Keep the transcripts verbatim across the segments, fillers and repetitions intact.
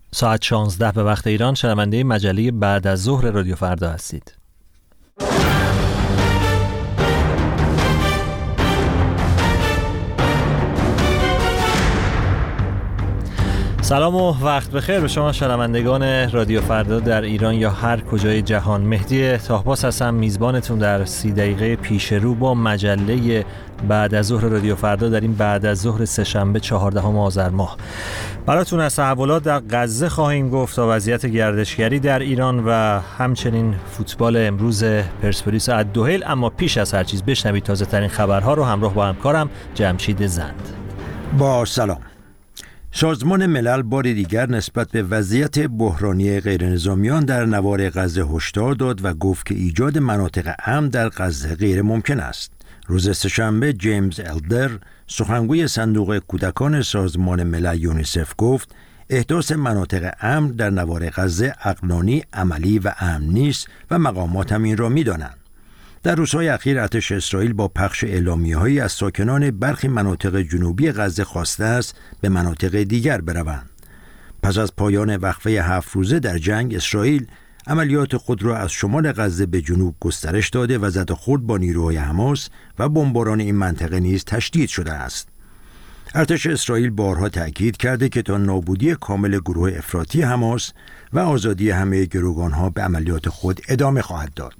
ساعت شانزده به وقت ایران شنونده مجله بعد از ظهر رادیو فردا هستید. سلام و وقت بخیر به شما شنوندگان رادیو فردا در ایران یا هر کجای جهان. مهدی طاهباس هستم، میزبانتون در سی دقیقه پیش رو با مجله بعد از ظهر رادیو فردا در این بعد از ظهر سه‌شنبه چهاردهم آذر ماه. براتون از تحولات در غزه خواهیم گفت تا وضعیت گردشگری در ایران و همچنین فوتبال امروز پرسپولیس الدوحیل. اما پیش از هر چیز بشنوید تازه ترین خبرها رو همراه با همکارم جمشید زند. با سلام. سازمان ملل بار دیگر نسبت به وضعیت بحرانی غیرنظامیان در نوار غزه هشدار داد و گفت که ایجاد مناطق امن در غزه غیر ممکن است. روز سه‌شنبه جیمز الدر، سخنگوی صندوق کودکان سازمان ملل یونیسف، گفت احداث مناطق امن در نوار غزه عقلانی، عملی و امن نیست و مقامات هم این را می‌دانند. در روزهای اخیر ارتش اسرائیل با پخش اعلامیه‌هایی از ساکنان برخی مناطق جنوبی غزه خواسته است به مناطق دیگر بروند. پس از پایان وقفه هفت روزه در جنگ، اسرائیل عملیات خود را از شمال غزه به جنوب گسترش داده و زد و خورد با نیروهای حماس و بمباران این منطقه نیز تشدید شده است. ارتش اسرائیل بارها تأکید کرده که تا نابودی کامل گروه افراطی حماس و آزادی همه گروگانها به عملیات خود ادامه خواهد داد.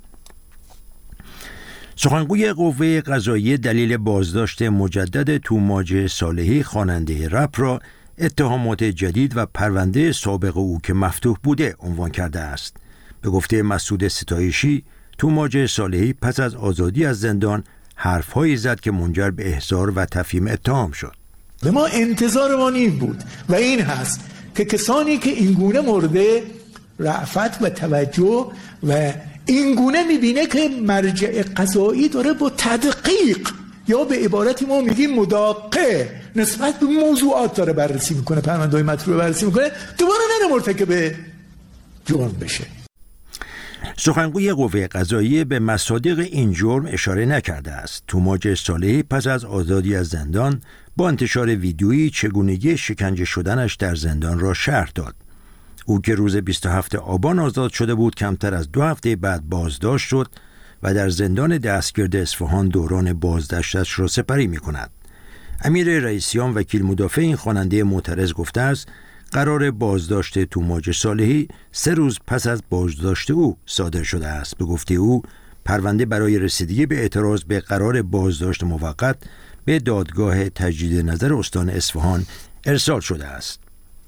سخنگوی قوه قضاییه دلیل بازداشت مجدد توماج صالحی خواننده رپ را اتهامات جدید و پرونده سابق او که مفتوح بوده عنوان کرده است. به گفته مسعود ستایشی، توماج صالحی پس از آزادی از زندان حرف‌هایی زد که منجر به احضار و تفهیم اتهام شد. به ما انتظار ما این بود و این هست که کسانی که اینگونه مورد رأفت و توجه و اینگونه میبینه که مرجع قضایی داره با تدقیق یا به عبارتی ما میگیم مدقق نسبت به موضوعات داره بررسی میکنه، پرونده‌های مطروح بررسی میکنه، دوباره نره مرتکب جرم بشه. سخنگوی قوه قضاییه به مصادیق این جرم اشاره نکرده است. توماج صالحی پس از آزادی از زندان با انتشار ویدیویی چگونگی شکنجه شدنش در زندان را شرح داد. او که روز بیست و هفتم آبان آزاد شده بود، کمتر از دو هفته بعد بازداشت شد و در زندان دستگرد اصفهان دوران بازداشتش را سپری می کند. امیر رئیسیان، وکیل مدافع این خواننده معترض، گفته است قرار بازداشت توماج صالحی سه روز پس از بازداشت او صادر شده است. به گفته او، پرونده برای رسیدگی به اعتراض به قرار بازداشت موقت به دادگاه تجدید نظر استان اصفهان ارسال شده است.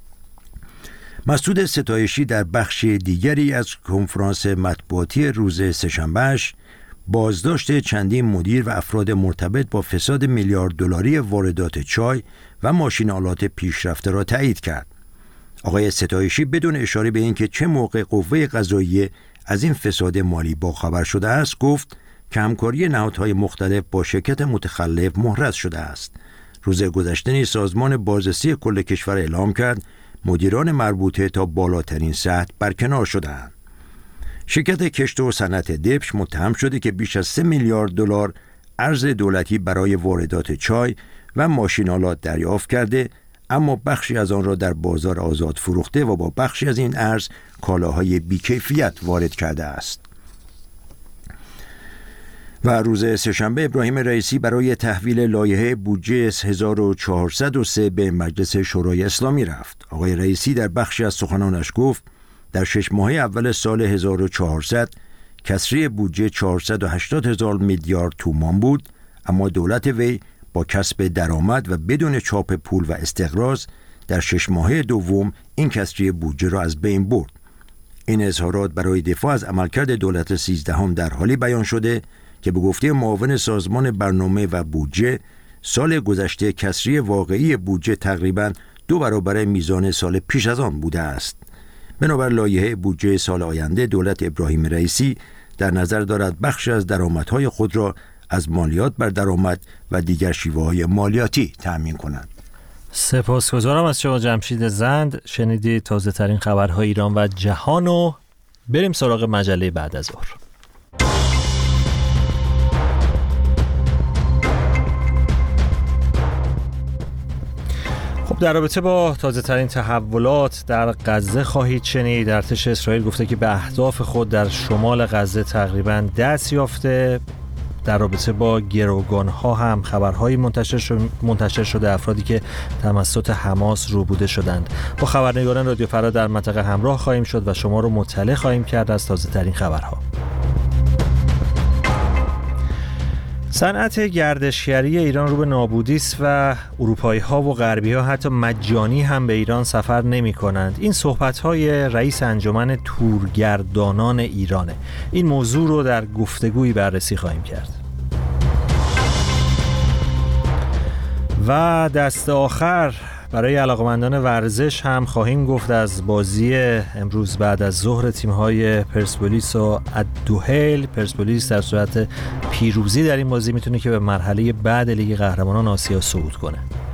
مسعود ستایشی در بخش دیگری از کنفرانس مطبوعاتی روز سه‌شنبه‌اش بازداشت چندین مدیر و افراد مرتبط با فساد میلیارد دلاری واردات چای و ماشین آلات پیشرفته را تایید کرد. آقای ستایشی بدون اشاره به اینکه چه موقع قوه قضاییه از این فساد مالی باخبر شده است، گفت که همکاری نهادهای مختلف با شرکت متخلف محرز شده است. روز گذشته نیز سازمان بازرسی کل کشور اعلام کرد مدیران مربوطه تا بالاترین سطح برکنار شدند. شرکت کشت و صنعت دبش متهم شده که بیش از سه میلیارد دلار ارز دولتی برای واردات چای و ماشین‌آلات دریافت کرده، اما بخشی از آن را در بازار آزاد فروخته و با بخشی از این ارز کالاهای بی‌کیفیت وارد کرده است. و روز سه‌شنبه ابراهیم رئیسی برای تحویل لایحه بودجه هزار و چهارصد و سه به مجلس شورای اسلامی رفت. آقای رئیسی در بخشی از سخنانش گفت در شش ماهه اول سال هزار و چهارصد کسری بودجه چهارصد و هشتاد هزار میلیارد تومان بود، اما دولت وی با کسب درآمد و بدون چاپ پول و استقراض در شش ماهه دوم این کسری بودجه را از بین برد. این اظهارات برای دفاع از عملکرد دولت سیزدهم در حالی بیان شده که به گفته معاون سازمان برنامه و بودجه، سال گذشته کسری واقعی بودجه تقریباً دو برابر میزان سال پیش از آن بوده است. بنابر لایحه بودجه سال آینده، دولت ابراهیم رئیسی در نظر دارد بخش از درآمدهای خود را از مالیات بر درآمد و دیگر شیوه‌های مالیاتی تأمین کند. سپاسگزارم از شما جمشید زند. شنیدید تازه ترین خبرهای ایران و جهان و بریم سراغ مجله بعد از ظهر. خب در رابطه با تازه ترین تحولات در غزه خواهید شنید. ارتش اسرائیل گفته که به اهداف خود در شمال غزه تقریباً دست یافته. در رابطه با گروگان‌ها هم خبرهایی منتشر شده, منتشر شده افرادی که توسط حماس روبوده شدند. با خبرنگاران رادیو فردا در منطقه همراه خواهیم شد و شما رو مطلع خواهیم کرد از تازه ترین خبرها. صنعت گردشگری ایران رو به نابودی است و اروپایی‌ها و غربی‌ها حتی مجانی هم به ایران سفر نمی‌کنند. این صحبت‌های رئیس انجمن تورگردانان ایرانه. این موضوع رو در گفتگویی بررسی خواهیم کرد. و دست آخر برای علاقمندان ورزش هم خواهیم گفت از بازی امروز بعد از ظهر تیم‌های پرسپولیس و الدوحیل. پرسپولیس در صورت پیروزی در این بازی میتونه که به مرحله بعد لیگ قهرمانان آسیا صعود کنه.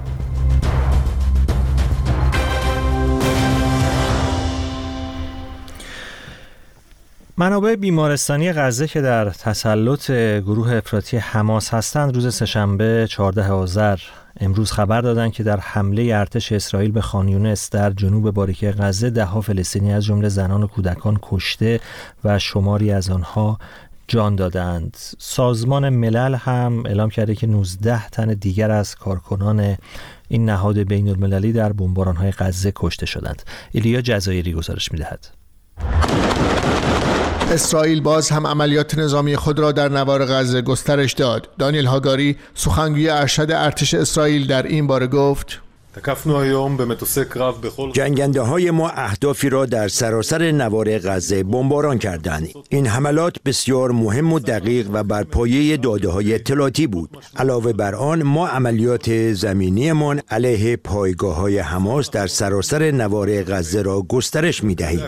منابع بیمارستانی غزه که در تسلط گروه افراطی حماس هستند روز سه‌شنبه چهاردهم آذر امروز خبر دادند که در حمله ارتش اسرائیل به خان یونس در جنوب باریکه غزه ده‌ها فلسطینی از جمله زنان و کودکان کشته و شماری از آنها جان دادند. سازمان ملل هم اعلام کرده که نوزده تن دیگر از کارکنان این نهاد بین المللی در بمباران‌های غزه کشته شدند. ایلیا جزایری گزارش می‌دهد. اسرائیل باز هم عملیات نظامی خود را در نوار غزه گسترش داد. دانیل هاگاری سخنگوی ارشد ارتش اسرائیل در این باره گفت: جنگنده های ما اهدافی را در سراسر نوار غزه بمباران کردند. این حملات بسیار مهم و دقیق و بر پایه داده های اطلاعاتی بود. علاوه بر آن ما عملیات زمینیمان علیه پایگاه های حماس در سراسر نوار غزه را گسترش می دهیم.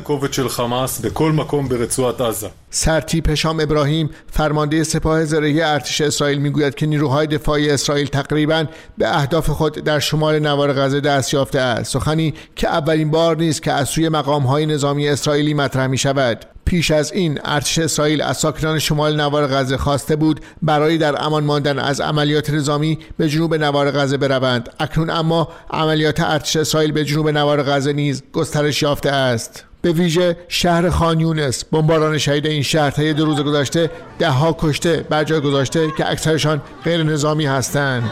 سرتیپ هشام ابراهیم فرمانده سپاه زرهی ارتش اسرائیل میگوید که نیروهای دفاعی اسرائیل تقریباً به اهداف خود در شمال نوار غزه دست یافته است. سخنی که اولین بار نیست که از سوی مقام‌های نظامی اسرائیلی مطرح می‌شود. پیش از این ارتش اسرائیل از ساکنان شمال نوار غزه خواسته بود برای در امان ماندن از عملیات نظامی به جنوب نوار غزه بروند. اکنون اما عملیات ارتش اسرائیل به جنوب نوار غزه نیز گسترش یافته است. به ویژه شهر خان یونس، بمباران شهید این شهر طی دو روز گذشته ده ها کشته بر جای گذاشته که اکثرشان غیر نظامی هستند.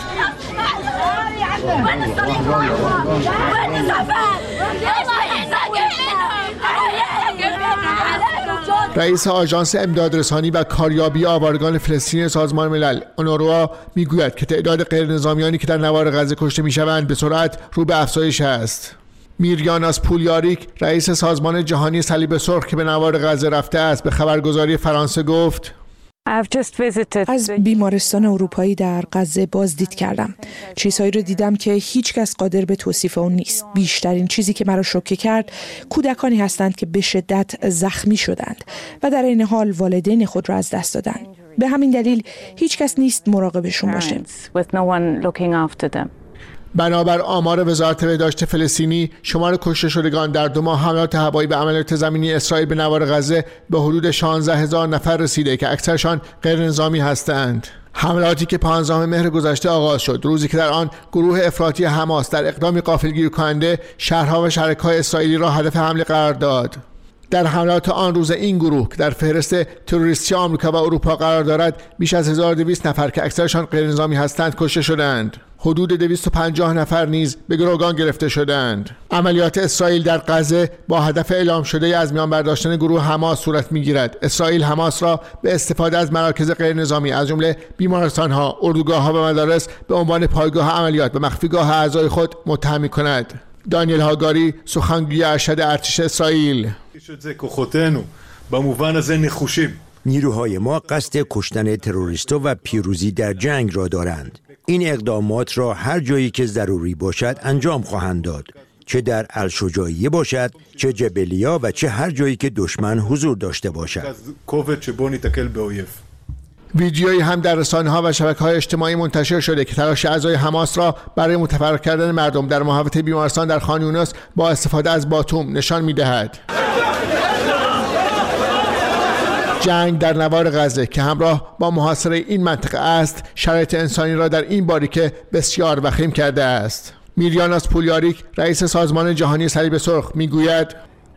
رئیس آژانس امدادرسانی و کاریابی آوارگان فلسطینی سازمان ملل اونروا میگوید که تعداد غیر نظامیانی که در نوار غزه کشته میشوند به سرعت رو به افزایش است. میریاناس پولیاریک رئیس سازمان جهانی صلیب سرخ که به نوار غزه رفته است به خبرگزاری فرانسه گفت: از بیمارستان اروپایی در غزه بازدید کردم. چیزهایی رو دیدم که هیچ کس قادر به توصیف اون نیست. بیشترین چیزی که مرا شوکه کرد کودکانی هستند که به شدت زخمی شدند و در این حال والدین خود را از دست دادند. به همین دلیل هیچ کس نیست مراقبشون باشه. بنابر آمار وزارت بهداشت فلسطینی شمار کشته شدگان در دو ماه حملات هوایی به عملیات زمینی اسرائیل به نوار غزه به حدود شانزده هزار نفر رسیده که اکثرشان غیر نظامی هستند. حملاتی که پانزدهم مهر گذشته آغاز شد، روزی که در آن گروه افراطی حماس در اقدامی غافلگیر کننده شهرها و شهرک‌های اسرائیلی را هدف حمله قرار داد. در حملات آن روز این گروه که در فهرست تروریستی آمریکا و اروپا قرار دارد بیش از هزار و دویست نفر که اکثرشان غیر نظامی هستند کشته شدند. حدود دویست و پنجاه نفر نیز به گروگان گرفته شدند. عملیات اسرائیل در غزه با هدف اعلام شده از میان برداشتن گروه حماس صورت می‌گیرد. اسرائیل حماس را به استفاده از مراکز غیر نظامی از جمله بیمارستان‌ها، اردوگاه‌ها و مدارس به عنوان پایگاه عملیات و مخفیگاه اعضای خود متهم می‌کند. دانیل هاگاری سخنگوی ارشد ارتش اسرائیل: نیروهای ما قصد کشتن تروریست‌ها و پیروزی در جنگ را دارند. این اقدامات را هر جایی که ضروری باشد انجام خواهند داد، چه در الشجاعیه باشد، چه جبلیا و چه هر جایی که دشمن حضور داشته باشد. ویدیویی هم در رسانه‌ها و شبکه‌های اجتماعی منتشر شده که تلاش اعضای حماس را برای متفرق کردن مردم در محوطه بیمارستان در خان یونس با استفاده از باتوم نشان می‌دهد. جنگ در نوار غزه که همراه با محاصره این منطقه است، شرایط انسانی را در این باریکه بسیار وخیم کرده است. میریاناس پولیاریک رئیس سازمان جهانی صلیب سرخ میگوید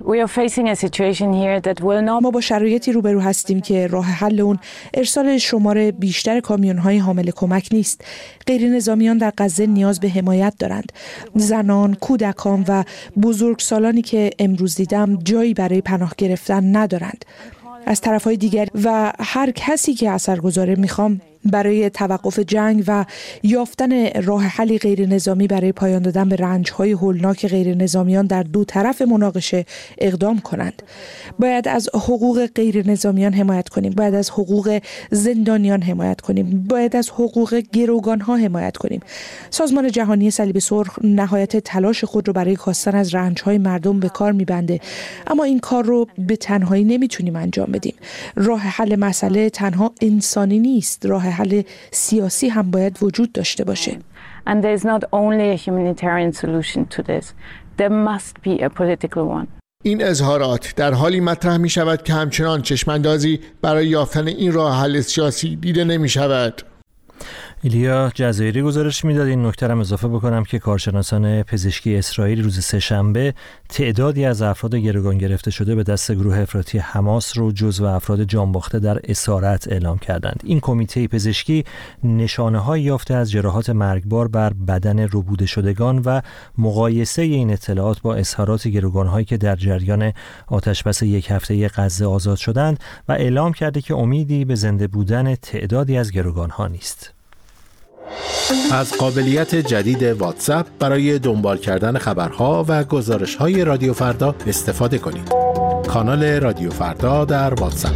ما با شرایطی روبرو هستیم که راه حل اون ارسال شمار بیشتر کامیون‌های حامل کمک نیست. غیر نظامیان در غزه نیاز به حمایت دارند. زنان، کودکان و بزرگسالانی که امروز دیدم جایی برای پناه گرفتن ندارند. از طرف‌های دیگر و هر کسی که اثرگذاره میخوام برای توقف جنگ و یافتن راه حلی غیر نظامی برای پایان دادن به رنج‌های هولناک غیر نظامیان در دو طرف مناقشه اقدام کنند. باید از حقوق غیر نظامیان حمایت کنیم، باید از حقوق زندانیان حمایت کنیم، باید از حقوق گروگان‌ها حمایت کنیم. سازمان جهانی صلیب سرخ نهایت تلاش خود رو برای کاستن از رنج‌های مردم به کار می‌بنده، اما این کار رو به تنهایی نمیتونیم انجام بدیم. راه حل مسئله تنها انسانی نیست، راه حل سیاسی هم باید وجود داشته باشه. And there is not only a humanitarian solution to this. There must be a political one. این اظهارات در حالی مطرح می شود که همچنان چشماندازی برای یافتن این راه حل سیاسی دیده نمی شود. ایلیا جزایری گزارش میداد. این نکته هم اضافه بکنم که کارشناسان پزشکی اسرائیل روز سه‌شنبه تعدادی از افراد گروگان گرفته شده به دست گروه افراطی حماس رو جزو افراد جانباخته در اسارت اعلام کردند. این کمیته پزشکی نشانه‌هایی یافته از جراحات مرگبار بر بدن ربوده شدگان و مقایسه این اطلاعات با اظهارات گروگان‌هایی که در جریان آتش‌بس یک هفته غزه آزاد شدند و اعلام کرده که امیدی به زنده بودن تعدادی از گروگان‌ها نیست. از قابلیت جدید واتساپ برای دنبال کردن خبرها و گزارش‌های رادیو فردا استفاده کنید. کانال رادیو فردا در واتساپ.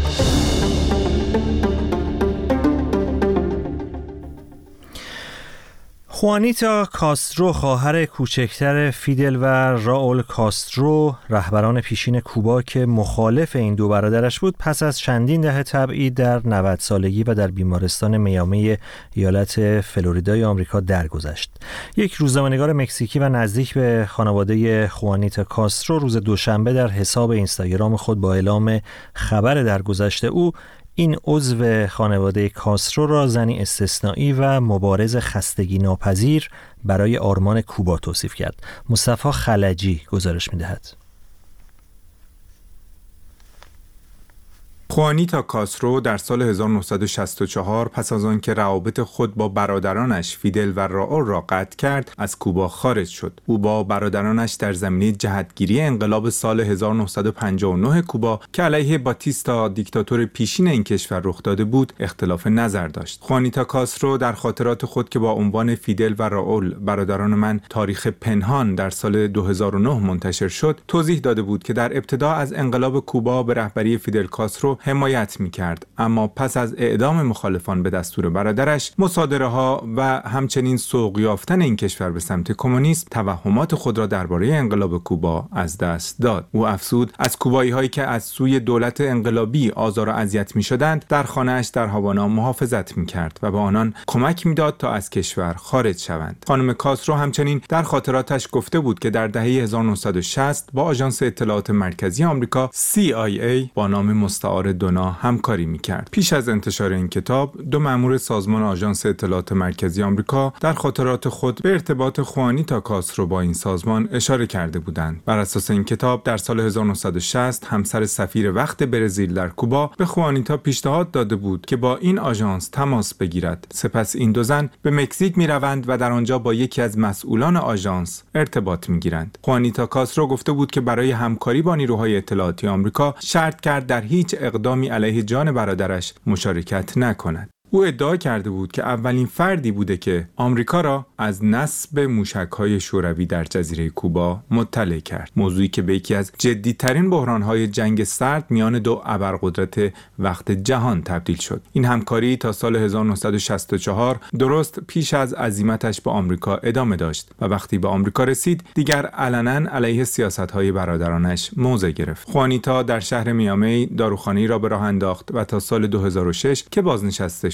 خوانیتا کاسترو، خواهر کوچکتر فیدل و راول کاسترو، رهبران پیشین کوبا که مخالف این دو برادرش بود، پس از چندین دهه تبعید در نود سالگی و در بیمارستان میامی ایالت فلوریدای آمریکا درگذشت. یک روزنامه‌نگار مکزیکی و نزدیک به خانواده خوانیتا کاسترو روز دوشنبه در حساب اینستاگرام خود با اعلام خبر درگذشت او این عضو خانواده کاسترو را زنی استثنایی و مبارز خستگی ناپذیر برای آرمان کوبا توصیف کرد. مصطفی خلجی گزارش می‌دهد. خوانیتا کاسترو در سال هزار و نهصد و شصت و چهار پس از آنکه روابط خود با برادرانش فیدل و راول را قطع کرد، از کوبا خارج شد. او با برادرانش در زمینه جهتگیری انقلاب سال هزار و نهصد و پنجاه و نه کوبا که علیه باتیستا دیکتاتور پیشین این کشور رخ داده بود، اختلاف نظر داشت. خوانیتا کاسترو در خاطرات خود که با عنوان فیدل و راول برادران من تاریخ پنهان در سال دو هزار و نه منتشر شد، توضیح داده بود که در ابتدا از انقلاب کوبا به رهبری فیدل کاسترو حمایت می‌کرد، اما پس از اعدام مخالفان به دستور برادرش، مصادره‌ها و همچنین سوق یافتن این کشور به سمت کمونیسم، توهمات خود را درباره انقلاب کوبا از دست داد. او افزود از کوبایی‌هایی که از سوی دولت انقلابی آزار و اذیت می‌شدند در خانه‌اش در هاوانا محافظت می‌کرد و به آنان کمک می‌داد تا از کشور خارج شوند. خانم کاسترو همچنین در خاطراتش گفته بود که در دهه هزار و نهصد و شصت با آژانس اطلاعات مرکزی آمریکا سی آی ای با نام مستعار دونا همکاری می‌کرد. پیش از انتشار این کتاب، دو مأمور سازمان آژانس اطلاعات مرکزی آمریکا در خاطرات خود به ارتباط خوانیتا کاسترو با این سازمان اشاره کرده بودند. بر اساس این کتاب، در سال هزار و نهصد و شصت همسر سفیر وقت برزیل در کوبا به خوانیتا پیشنهاد داده بود که با این آژانس تماس بگیرد. سپس این دو زن به مکزیک می‌روند و در آنجا با یکی از مسئولان آژانس ارتباط می‌گیرند. خوانیتا کاسترو گفته بود که برای همکاری با نیروهای اطلاعاتی آمریکا شرط کرد در هیچ اقدامی علیه جان برادرش مشارکت نکند. او ادعا کرده بود که اولین فردی بوده که آمریکا را از نصب موشک‌های شوروی در جزیره کوبا مطلع کرد، موضوعی که به یکی از جدی‌ترین بحران‌های جنگ سرد میان دو ابرقدرت وقت جهان تبدیل شد. این همکاری تا سال هزار و نهصد و شصت و چهار درست پیش از عزیمتش به آمریکا ادامه داشت و وقتی به آمریکا رسید دیگر علنا علیه سیاست‌های برادرانش موضع گرفت. خوانیتا در شهر میامی داروخانه‌ای را به راه انداخت و تا سال دو هزار و شش که بازنشسته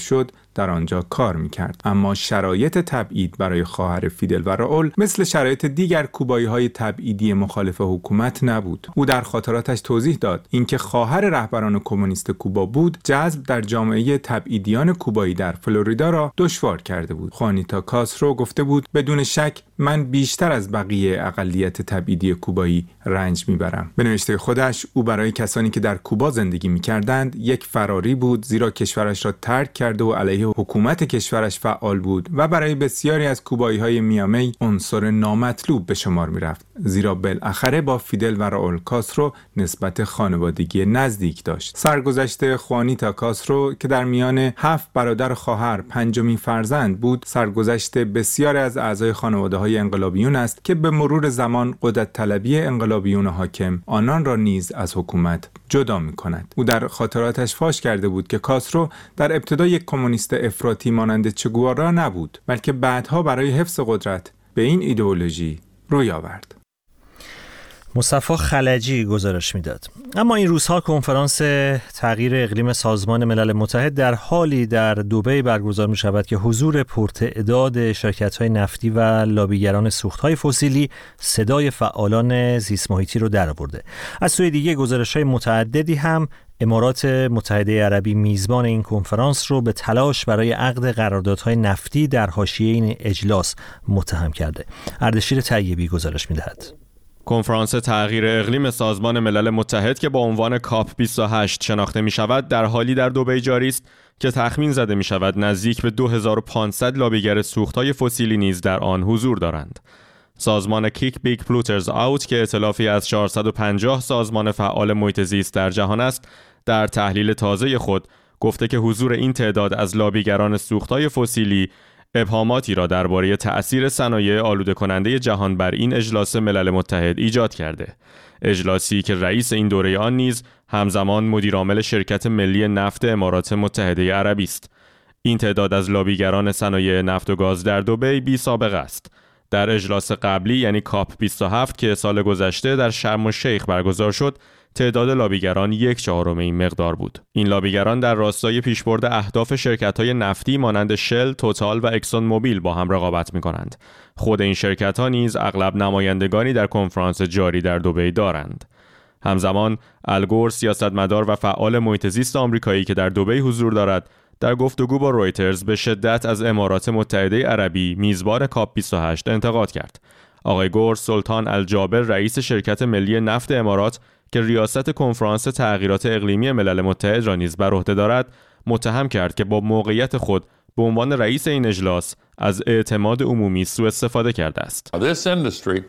میشد در آنجا کار میکرد. اما شرایط تبعید برای خواهر فیدل و راول مثل شرایط دیگر کوبایی‌های تبعیدی مخالف حکومت نبود. او در خاطراتش توضیح داد اینکه خواهر رهبران کمونیست کوبا بود جذب در جامعه تبعیدیان کوبایی در فلوریدا را دشوار کرده بود. خوانیتا کاسترو گفته بود بدون شک من بیشتر از بقیه اقلیت تبعیدی کوبایی رنج میبرم. به نوشته خودش او برای کسانی که در کوبا زندگی میکردند یک فراری بود، زیرا کشورش را ترک کرده و علیه حکومت کشورش فعال بود و برای بسیاری از کوبایی‌های میامی عنصر نامطلوب به شمار میرفت، زیرا بالاخره با فیدل و راول کاسترو نسبت خانوادگی نزدیک داشت. سرگذشت خوانیتا کاسترو که در میان هفت برادر خواهر پنجمین فرزند بود، سرگذشت بسیاری از اعضای خانواده‌های انقلابیون است که به مرور زمان قدرت طلبی انقلابیون حاکم آنان را نیز از حکومت جدا می‌کند. او در خاطراتش فاش کرده بود که کاسترو در ابتدا یک کمونیست افراطی مانند چگوارا نبود، بلکه بعدها برای حفظ قدرت به این ایدئولوژی روی آورد. مصطفی خلجی گزارش میداد. اما این روزها کنفرانس تغییر اقلیم سازمان ملل متحد در حالی در دبی برگزار می شود که حضور پرتعداد شرکت‌های نفتی و لابیگران سوخت‌های فسیلی صدای فعالان زیست محیطی رو درآورده. از سوی دیگه گزارش‌های متعددی هم امارات متحده عربی میزبان این کنفرانس رو به تلاش برای عقد قراردادهای نفتی در حاشیه این اجلاس متهم کرده. اردشیر طیبی گزارش می‌دهد. کنفرانس تغییر اقلیم سازمان ملل متحد که با عنوان کاپ بیست و هشت شناخته می شود در حالی در دبی جاری است که تخمین زده می شود نزدیک به دو هزار و پانصد لابیگر سوخت‌های فسیلی نیز در آن حضور دارند. سازمان کیک بیگ پلوترز آوت که ائتلافی از چهارصد و پنجاه سازمان فعال محیط زیست در جهان است، در تحلیل تازه خود گفته که حضور این تعداد از لابیگران سوخت‌های فسیلی ابهاماتی را درباره تأثیر صنایع آلوده کننده جهان بر این اجلاس ملل متحد ایجاد کرده. اجلاسی که رئیس این دوره آن نیز همزمان مدیرعامل شرکت ملی نفت امارات متحده عربی است. این تعداد از لابیگران صنایع نفت و گاز در دبی بی سابقه است. در اجلاس قبلی یعنی کاپ بیست و هفت که سال گذشته در شرم الشیخ برگزار شد، تعداد لابیگران یک چهارم این مقدار بود. این لابیگران در راستای پیشبرد اهداف شرکت‌های نفتی مانند شل، توتال و اکسون موبیل با هم رقابت می‌کنند. خود این شرکت‌ها نیز اغلب نمایندگانی در کنفرانس جاری در دبی دارند. همزمان الگور سیاستمدار و فعال محیط زیست آمریکایی که در دبی حضور دارد، در گفتگو با رویترز به شدت از امارات متحده عربی میزبان کاپ بیست و هشت انتقاد کرد. آقای گور سلطان الجابر رئیس شرکت ملی نفت امارات که ریاست کنفرانس تغییرات اقلیمی ملل متحد را نیز بر عهده دارد، متهم کرد که با موقعیت خود به عنوان رئیس این اجلاس از اعتماد عمومی سوء استفاده کرده است. This industry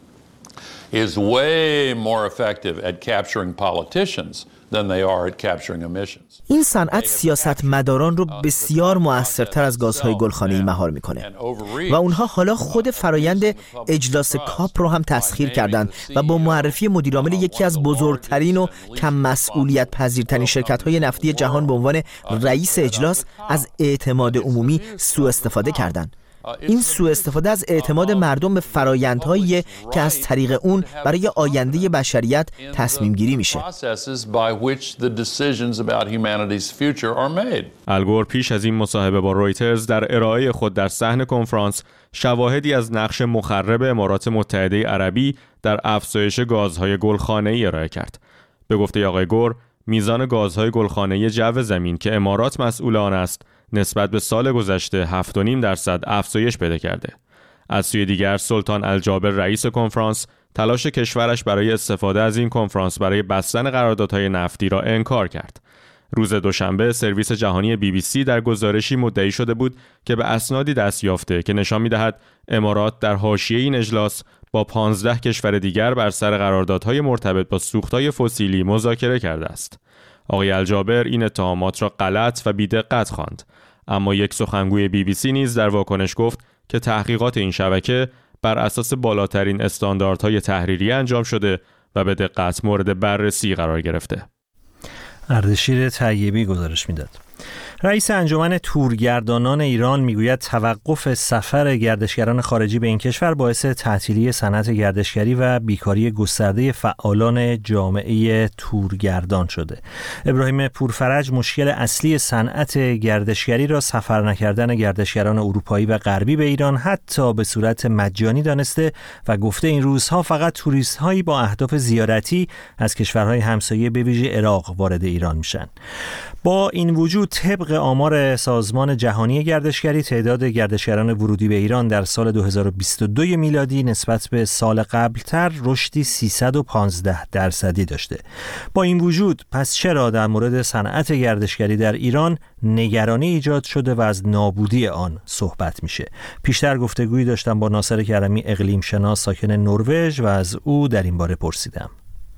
is way more effective at capturing politicians than they are at capturing emissions. این صنعت سیاستمداران رو بسیار مؤثرتر از گازهای گلخانه‌ای مهار میکنه و اونها حالا خود فرایند اجلاس کاپ رو هم تسخیر کردند و با معرفی مدیرعامل یکی از بزرگترین و کم مسئولیت پذیرترین شرکت‌های نفتی جهان به عنوان رئیس اجلاس از اعتماد عمومی سوء استفاده کردند. این سوء استفاده از اعتماد مردم به فرایندهایی که از طریق اون برای آینده بشریت تصمیم گیری میشه. الگور پیش از این مصاحبه با رویترز در ارائه خود در صحن کنفرانس شواهدی از نقش مخرب امارات متحده عربی در افزایش گازهای گلخانه‌ای ارائه کرد. به گفته آقای گور، میزان گازهای گلخانه‌ای جو زمین که امارات مسئول آن است نسبت به سال گذشته هفت و نیم درصد افزایش پیدا کرده. از سوی دیگر سلطان الجابر رئیس کنفرانس تلاش کشورش برای استفاده از این کنفرانس برای بستن قراردادهای نفتی را انکار کرد. روز دوشنبه سرویس جهانی بی بی سی در گزارشی مدعی شده بود که به اسنادی دست یافته که نشان می‌دهد امارات در حاشیه این اجلاس با پانزده کشور دیگر بر سر قراردادهای مرتبط با سوخت‌های فسیلی مذاکره کرده است. آقای الجابر این اتهامات را غلط و بی‌دقت خواند، اما یک سخنگوی بی بی سی نیز در واکنش گفت که تحقیقات این شبکه بر اساس بالاترین استانداردهای تحریری انجام شده و به دقت مورد بررسی قرار گرفته. اردشیر طیبی گزارش میداد. رئیس انجمن تورگردانان ایران میگوید توقف سفر گردشگران خارجی به این کشور باعث تعطیلی صنعت گردشگری و بیکاری گسترده فعالان جامعه تورگردان شده. ابراهیم پورفرج مشکل اصلی صنعت گردشگری را سفر نکردن گردشگران اروپایی و غربی به ایران حتی به صورت مجانی دانسته و گفته این روزها فقط توریست هایی با اهداف زیارتی از کشورهای همسایه به ویژه عراق وارد ایران میشن. با این وجود طبق آمار سازمان جهانی گردشگری تعداد گردشگران ورودی به ایران در سال دو هزار و بیست و دو میلادی نسبت به سال قبلتر رشدی سیصد و پانزده درصدی داشته. با این وجود پس چرا در مورد صنعت گردشگری در ایران نگرانی ایجاد شده و از نابودی آن صحبت میشه؟ پیشتر گفتگویی داشتم با ناصر کرمی، اقلیم شناس ساکن نروژ، و از او در این باره پرسیدم.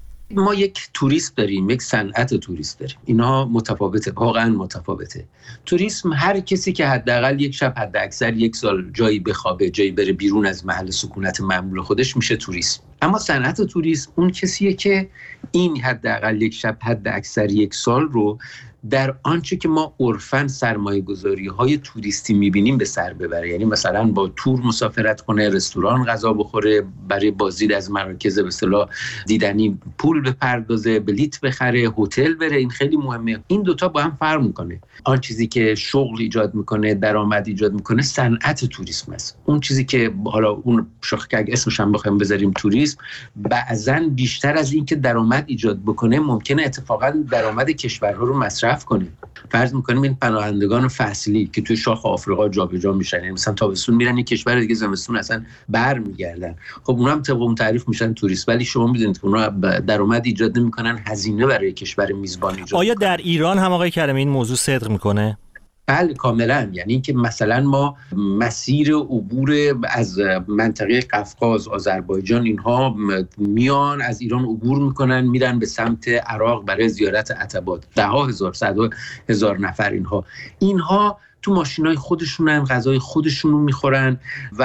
ما یک توریست داریم، یک صنعت توریست داریم. اینها متفاوته، واقعا متفاوته. توریسم هر کسی که حداقل یک شب، حد اکثر یک سال جایی بخوابه، جایی بره بیرون از محل سکونت معمول خودش، میشه توریسم. اما صنعت توریسم اون کسیه که این حداقل یک شب، حد اکثر یک سال رو در آنچه که ما عرفاً سرمایه‌گذاری‌های توریستی می‌بینیم به سر ببره. یعنی مثلا با تور مسافرت کنه، رستوران غذا بخوره، برای بازدید از مراکز به اصطلاح دیدنی پول بپردازه، بلیت بخره، هتل بره. این خیلی مهمه. این دوتا با هم فرق می‌کنه. آن چیزی که شغل ایجاد می‌کنه، درآمد ایجاد می‌کنه، صنعت توریسم است. اون چیزی که حالا اون شاخه که اسمش هم بخوایم بذاریم توریسم، بعضاً بیشتر از این که درآمد ایجاد بکنه، ممکنه اتفاقاً درآمد کشورها رو مصرف کنیم. فرض میکنیم این پناهندگان فصلی که توی شاخ آفریقا جابجا میشن، یعنی مثلا تابستون میرن یک کشور دیگه، زمستون اصلا برمیگردن، خب اونها هم طبق اون تعریف میشن توریست. ولی شما میدونید که اونها درآمد ایجاد نمیکنن، هزینه برای کشور میزبان ایجاد. آیا در ایران هم آقای کرمی این موضوع صدق میکنه؟ بله کاملا. یعنی اینکه مثلا ما مسیر عبور از منطقه قفقاز، آذربایجان، اینها میان از ایران عبور میکنن، میرن به سمت عراق برای زیارت عتبات، ده ها هزار، صد هزار نفر. اینها اینها تو ماشینای خودشونن، غذای خودشونو میخورن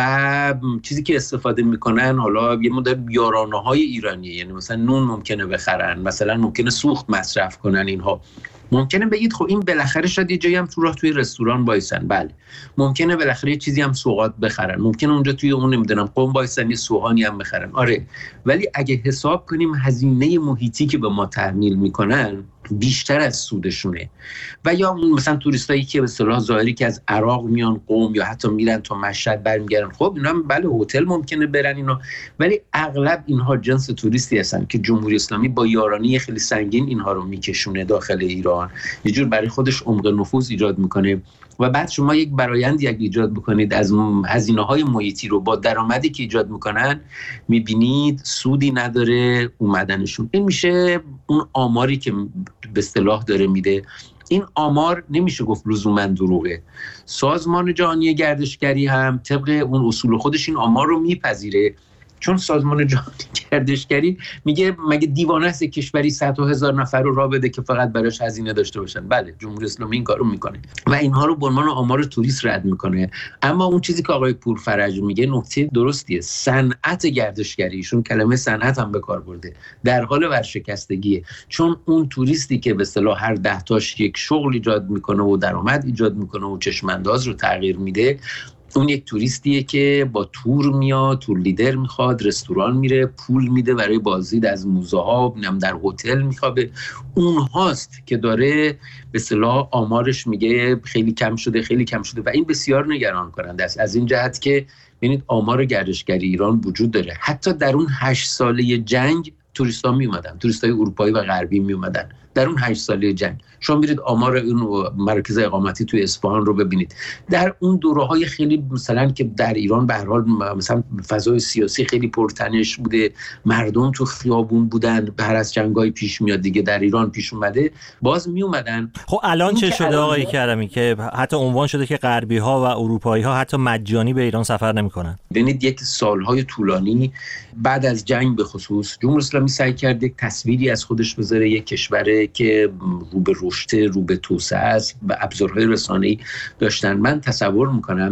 و چیزی که استفاده میکنن حالا یه مدت یارانه‌های ایرانیه. یعنی مثلا نون ممکنه بخرن، مثلا ممکنه سوخت مصرف کنن. اینها ممکنه بگید خب این بالاخره شاید یه جایی هم تو راه توی رستوران وایسن، بله. ممکنه بالاخره یه چیزی هم سوغات بخرن، ممکنه اونجا توی اون نمیدونم قم وایسن یه سوهانی هم بخرن، آره. ولی اگه حساب کنیم هزینه محیطی که به ما تحمیل میکنن بیشتر از سودشونه. و یا مثلا توریستایی که به اصطلاح ظاهری که از عراق میان قم یا حتی میرن تا مشهد برمیگردن، خب اینا هم بله هتل ممکنه برن اینا، ولی اغلب اینها جنس توریستی هستن که جمهوری اسلامی با یارانی خیلی سنگین اینها رو میکشونه داخل ایران، یه جور برای خودش عمق نفوذ ایجاد میکنه. و بعد شما یک برآیندی اگه ایجاد بکنید از هزینه‌های محیطی رو با درآمدی که ایجاد میکنن، میبینید سودی نداره اومدنشون. این میشه اون آماری که به اصطلاح داره میده. این آمار نمیشه گفت لزوما دروغه. سازمان جهانی گردشگری هم طبق اون اصول خودش این آمار رو میپذیره، چون سازمان جهانی گردشگری میگه مگه دیوانه است کشوری صدها هزار نفر رو راه بده که فقط براش هزینه داشته باشن؟ بله جمهوری اسلامی این کارو میکنه و اینها رو به عنوان آمار توریست رد میکنه. اما اون چیزی که آقای پورفرج میگه نکته درستیه. صنعت گردشگری، ایشون کلمه صنعت هم به کار برده، در حال ورشکستگیه. چون اون توریستی که به اصطلاح هر ده تاش یک شغل ایجاد میکنه و درآمد ایجاد میکنه و چشم انداز رو تغییر میده، اون یک توریستیه که با تور میاد، تور لیدر میخواد، رستوران میره، پول میده برای بازدید از موزه ها، در هتل میخوابه. اون هاست که داره به اصطلاح آمارش میگه خیلی کم شده، خیلی کم شده و این بسیار نگران کننده است. از این جهت که ببینید آمار گردشگری ایران وجود داره. حتی در اون هشت ساله جنگ توریستا می اومدن، توریستای اروپایی و غربی می اومدن در اون هشت ساله جنگ. شما برید آمار اون مرکز اقامتی توی اصفهان رو ببینید. در اون دوره‌های خیلی مثلا که در ایران به هر حال مثلا فضای سیاسی خیلی پرتنش بوده، مردم تو خیابون بودن، هر از جنگای پیش میاد دیگه در ایران پیش اومده، باز می اومدن. خب الان چه شده آقای کرمی که حتی عنوان شده که غربی‌ها و اروپایی‌ها حتی مجانی به ایران سفر نمی‌کنن؟ ببینید یک سال‌های طولانی بعد از جنگ به خصوص جمهوری اسلامی سعی کرد یک تصویری از خودش بذاره، یک کشوری که رو به رشد، رو به توسعه است و ابزارهای رسانه‌ای داشتن. من تصور میکنم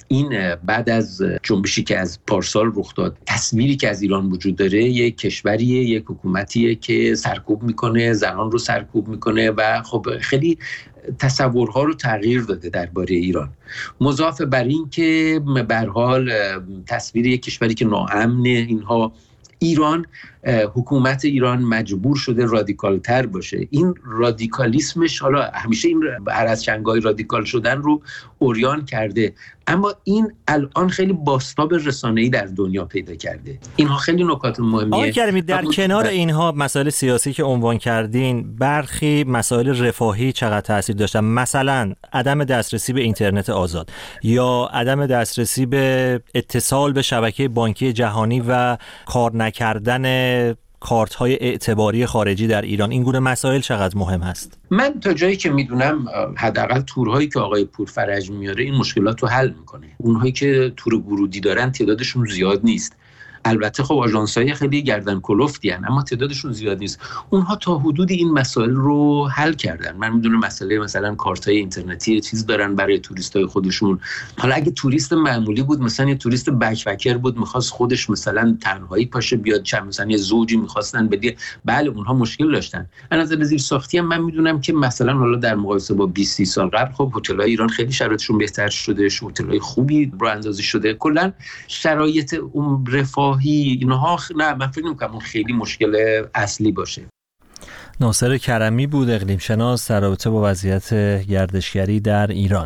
این بعد از جنبشی که از پارسال رخ داد، تصویری که از ایران وجود داره یک کشوریه، یک حکومتیه که سرکوب میکنه، زنان رو سرکوب میکنه و خب خیلی تصورها رو تغییر داده درباره ایران. مضاف بر این که به هر حال تصویر یک کشوری که ناامنه، اینها ایران، حکومت ایران مجبور شده رادیکال تر باشه. این رادیکالیسمش حالا همیشه این هر از چنگای رادیکال شدن رو عریان کرده، اما این الان خیلی بازتاب رسانه‌ای در دنیا پیدا کرده. اینها خیلی نکات مهمیه. آقای کریمی، در کنار اینها مسائل سیاسی که عنوان کردین، برخی مسائل رفاهی چقدر تاثیر داشتن؟ مثلا عدم دسترسی به اینترنت آزاد یا عدم دسترسی به اتصال به شبکه بانکی جهانی و کار نکردن کارت‌های اعتباری خارجی در ایران. این گونه مسائل چقدر مهم هست؟ من تا جایی که میدونم حداقل تورهایی که آقای پورفرج میاره این مشکلات رو حل میکنه. اونهایی که تور ورودی دارن تعدادشون زیاد نیست. البته خب آژانس‌های خیلی گردن کلفتی ان، اما تعدادشون زیاد نیست. اونها تا حدودی این مسائل رو حل کردن. من میدونم مسئله مثلا کارت‌های اینترنتی چیز دارن برای توریستای خودشون. حالا اگه توریست معمولی بود، مثلا یه توریست بک‌پکر بود، می‌خواست خودش مثلا تنهایی پاشه بیاد، چند مثلا یه زوجی می‌خواستن بدی، بله اونها مشکل داشتن. از نظر زیرساختی هم من میدونم که مثلا حالا در مقایسه با بیست سی سال قبل خب هتل‌های ایران خیلی شرایطشون بهتر شده، هتل‌های خوبی راه‌اندازی شده. کلاً شرایط اون رفاه اینها نه، من فکر نمی‌کنم اون خیلی مشکل اصلی باشه. ناصر کرمی بود، اقلیم شناس در رابطه با وضعیت گردشگری در ایران.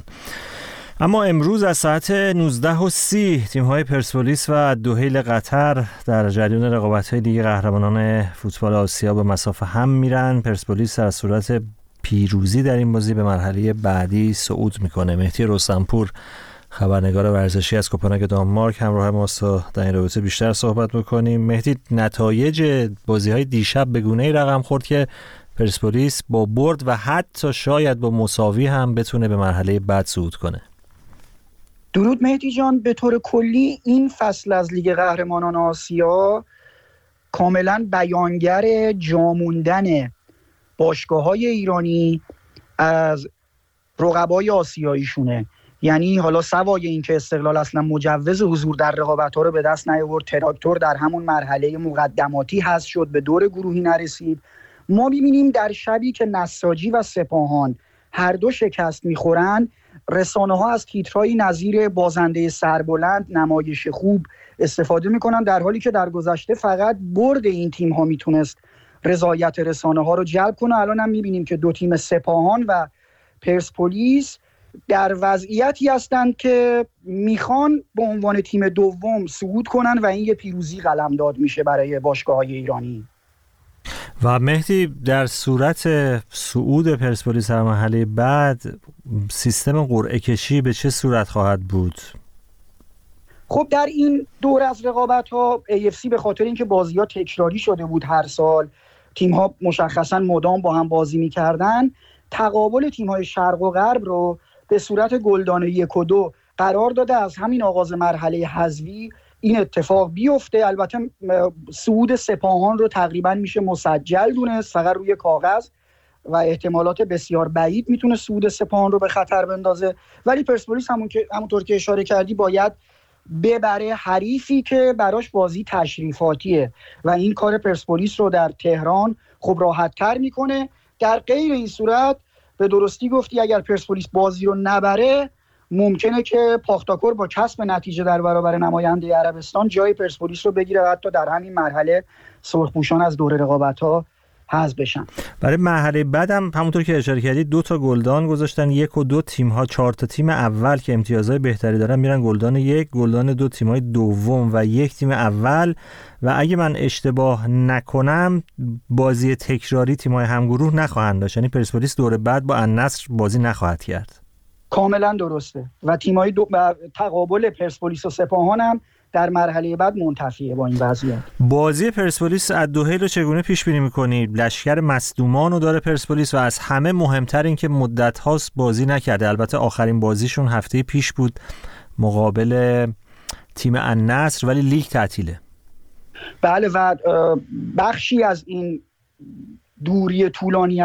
اما امروز از ساعت نوزده و سی تیم‌های پرسپولیس و دوحیل قطر در جریان رقابت‌های لیگ قهرمانان فوتبال آسیا به مسافه هم میرن. پرسپولیس در صورت پیروزی در این بازی به مرحله بعدی صعود میکنه. مهدی رستمپور، خبرنگار ورزشی از کوپنهاگ دانمارک، همراه ماست تا در این رابطه بیشتر صحبت بکنیم. مهدی، نتایج بازی‌های دیشب به گونه‌ای رقم خورد که پرسپولیس با برد و حتی شاید با مساوی هم بتونه به مرحله بعد صعود کنه. درود مهدی جان. به طور کلی این فصل از لیگ قهرمانان آسیا کاملا بیانگر جاموندن باشگاه‌های ایرانی از رقبای آسیاییشونه. یعنی حالا سوای این که استقلال اصلا مجوز حضور در رقابت‌ها رو به دست نیاورد، تراکتور در همون مرحله مقدماتی حذف شد، به دور گروهی نرسید، ما می‌بینیم در شبی که نساجی و سپاهان هر دو شکست می‌خورن، رسانه‌ها از تیترهای نظیر بازنده سربلند، نمایش خوب استفاده می‌کنن، در حالی که در گذشته فقط برد این تیم‌ها میتونست رضایت رسانه‌ها رو جلب کنه. الان هم می‌بینیم که دو تیم سپاهان و پرسپولیس در وضعیتی هستند که میخوان به عنوان تیم دوم صعود کنن و این یه پیروزی قلمداد میشه برای باشگاه‌های ایرانی. و مهدی، در صورت صعود پرسپولیس در مرحله بعد سیستم قرعه کشی به چه صورت خواهد بود؟ خب در این دور از رقابت‌ها ای اف سی به خاطر اینکه بازی‌ها تکراری شده بود، هر سال تیم‌ها مشخصاً مدام با هم بازی می‌کردن، تقابل تیم‌های شرق و غرب رو به صورت گلدان یک و دو قرار داده. از همین آغاز مرحله حذفی این اتفاق بیفته. البته صعود سپاهان رو تقریبا میشه مسجل دونست، فقط روی کاغذ، و احتمالات بسیار بعید میتونه صعود سپاهان رو به خطر بندازه. ولی پرسپولیس همون که همونطور که اشاره کردی باید ببره حریفی که براش بازی تشریفاتیه و این کار پرسپولیس رو در تهران خب راحت‌تر میکنه. در غیر این صورت به درستی گفتی اگر پرسپولیس بازی رو نبره ممکنه که پاختاکور با کسب نتیجه در برابر نماینده عربستان جای پرسپولیس رو بگیره و حتی در همین مرحله سرخپوشان از دور رقابت‌ها حذف بشن. برای مرحله بعد هم همونطور که اشاره کردید دو تا گلدان گذاشتن، یک و دو تیم‌ها، چهار تا تیم اول که امتیازهای بهتری دارن میرن گلدان یک، گلدان دو تیم‌های دوم و یک تیم اول. و اگه من اشتباه نکنم بازی تکراری تیم‌های همگروه نخواهند داشت، یعنی پرسپولیس دور بعد با النصر بازی نخواهد کرد. کاملا درسته و تیم‌های دو... تقابل پرسپولیس و سپاهان هم در مرحله بعد منتفیه با این وضعیت. بازی پرسپولیس از دوحیل رو چگونه پیش بینی می‌کنی؟ لشکر مصدومان رو داره پرسپولیس و از همه مهمتر این که مدت هاست بازی نکرده. البته آخرین بازیشون هفته پیش بود مقابل تیم النصر، ولی لیگ تعطیله. بله و بخشی از این دوری طولانی از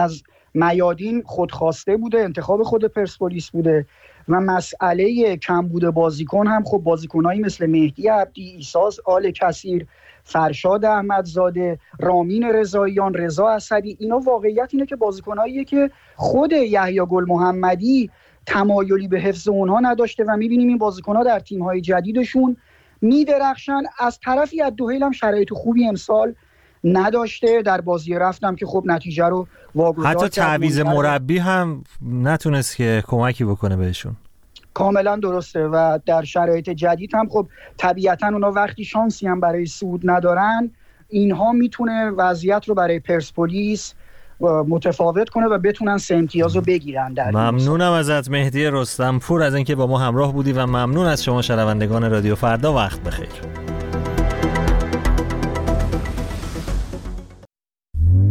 میادین خودخواسته بوده، انتخاب خود پرسپولیس بوده و مسئله کمبود بازیکن هم خب بازیکنایی مثل مهدی عبدی، عیسی آل کثیر، فرشاد احمدزاده، رامین رضاییان، رضا اسدی، اینا واقعیت اینه که بازیکناییه که خود یحیی گل محمدی تمایلی به حفظ اونها نداشته و میبینیم این بازیکن‌ها در تیم‌های جدیدشون میدرخشن. از طرفی از دوحیل هم شرایط خوبی امسال نداشته، در بازی رفتم که خب نتیجه رو واگذار کرد. حتی تعویض مربی هم نتونست که کمکی بکنه بهشون. کاملا درسته و در شرایط جدید هم خب طبیعتا اونا وقتی شانسی هم برای صعود ندارن، اینها میتونه وضعیت رو برای پرسپولیس متفاوت کنه و بتونن سه امتیاز رو بگیرن. در ممنونم ازت مهدی رستمپور از اینکه با ما همراه بودی و ممنون از شما شنوندگان رادیو فردا. وقت بخیر.